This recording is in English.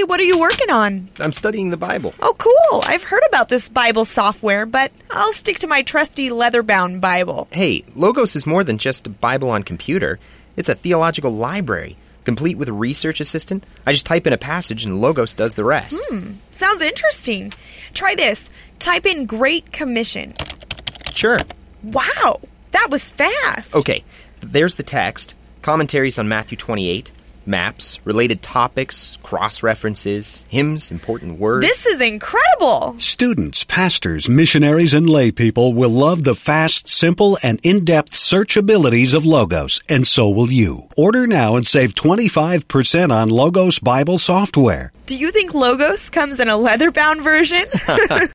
what are you working on? I'm studying the Bible. Oh, cool. I've heard about this Bible software, but I'll stick to my trusty leather-bound Bible. Hey, Logos is more than just a Bible on computer. It's a theological library, complete with a research assistant. I just type in a passage and Logos does the rest. Sounds interesting. Try this. Type in Great Commission. Sure. Wow, that was fast. Okay, there's the text, commentaries on Matthew 28, maps, related topics, cross-references, hymns, important words. This is incredible. Students, pastors, missionaries, and lay people will love the fast, simple, and in-depth search abilities of Logos, and so will you. Order now and save 25% on Logos Bible software. Do you think Logos comes in a leather-bound version?